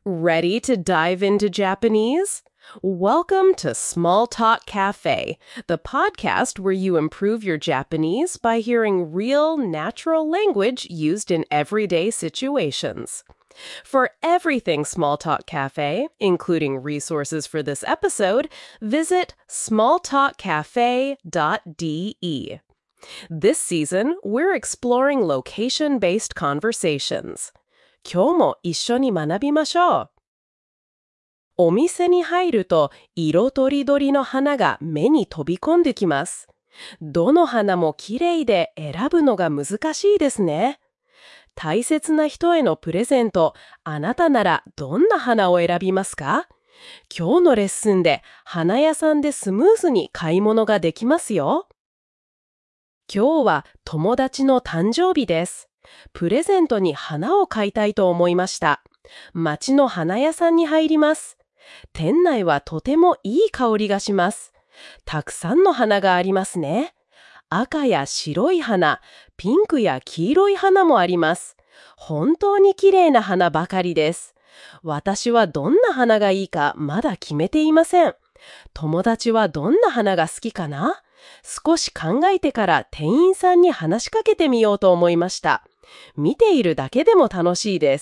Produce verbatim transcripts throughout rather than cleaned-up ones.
Ready to dive into Japanese? Welcome to Small Talk Cafe, the podcast where you improve your Japanese by hearing real, natural language used in everyday situations. For everything Small Talk Cafe, including resources for this episode, visit small talk cafe dot d e. This season, we're exploring location-based conversations. 今日も一緒に学びましょう。お店に入ると色とりどりの花が目に飛び込んできます。どの花も綺麗で選ぶのが難しいですね。大切な人へのプレゼント、あなたならどんな花を選びますか？今日のレッスンで花屋さんでスムーズに買い物ができますよ。今日は友達の誕生日です。プレゼントに花を買いたいと思いました。街の花屋さんに入ります。店内はとてもいい香りがします。たくさんの花がありますね。赤や白い花、ピンクや黄色い花もあります。本当に綺麗な花ばかりです。私はどんな花がいいかまだ決めていません。友達はどんな花が好きかな？少し考えてから店員さんに話しかけてみようと思いました。見ているだけでも楽しいです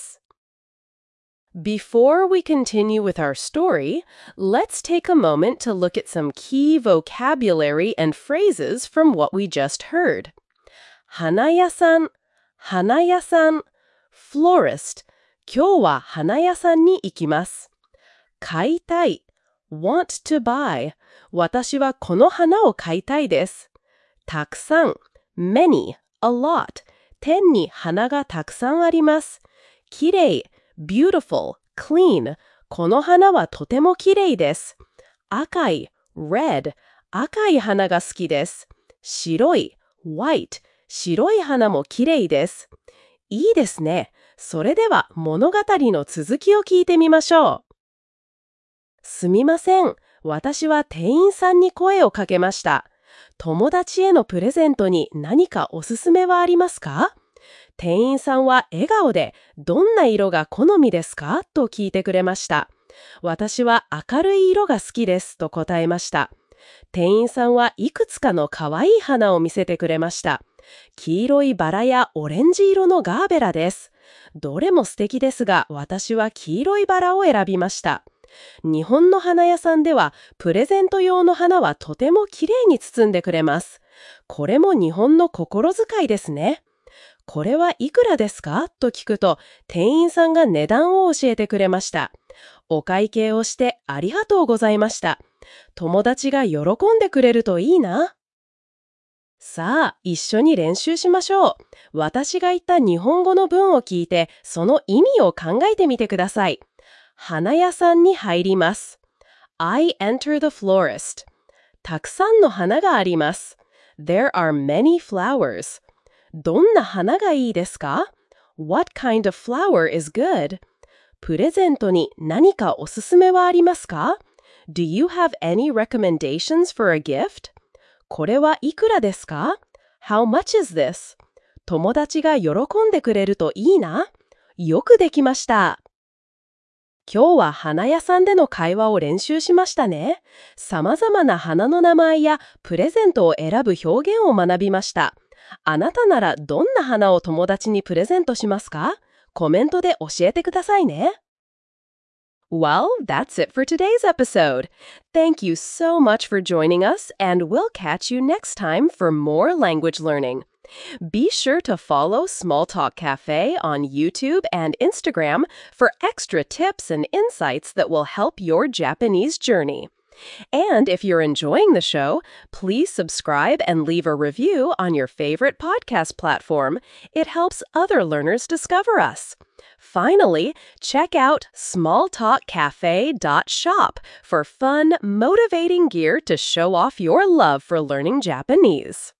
。Before we continue with our story, let's take a moment to look at some key vocabulary and phrases from what we just heard. 花屋さん、花屋さん、florist、今日は花屋さんに行きます。買いたい、want to buy、私はこの花を買いたいです。たくさん、many、a lot、店に花がたくさんあります。きれい、beautiful、clean、この花はとてもきれいです。赤い、red、赤い花が好きです。白い、white、白い花もきれいです。いいですね。それでは物語の続きを聞いてみましょう。すみません。私は店員さんに声をかけました。友達へのプレゼントに何かおすすめはありますか？店員さんは笑顔でどんな色が好みですか？と聞いてくれました。私は明るい色が好きですと答えました。店員さんはいくつかの可愛い花を見せてくれました。黄色いバラやオレンジ色のガーベラです。どれも素敵ですが、私は黄色いバラを選びました。日本の花屋さんではプレゼント用の花はとてもきれいに包んでくれます。これも日本の心遣いですね。これはいくらですか？と聞くと店員さんが値段を教えてくれました。お会計をしてありがとうございました。友達が喜んでくれるといいな。さあ、一緒に練習しましょう。私が言った日本語の文を聞いてその意味を考えてみてください。花屋さんに入ります。I enter the florist. たくさんの花があります。There are many flowers. どんな花がいいですか？ What kind of flower is good? プレゼントに何かおすすめはありますか？ Do you have any recommendations for a gift? これはいくらですか？ How much is this? 友達が喜んでくれるといいな。よくできました。今日は花屋さんでの会話を練習しましたね。様々な花の名前やプレゼントを選ぶ表現を学びました。あなたならどんな花を友達にプレゼントしますか？コメントで教えてくださいね。Well, that's it for today's episode. Thank you so much for joining us, and we'll catch you next time for more language learning. Be sure to follow Small Talk Cafe on YouTube and Instagram for extra tips and insights that will help your Japanese journey. And if you're enjoying the show, please subscribe and leave a review on your favorite podcast platform. It helps other learners discover us. Finally, check out small talk cafe dot shop for fun, motivating gear to show off your love for learning Japanese.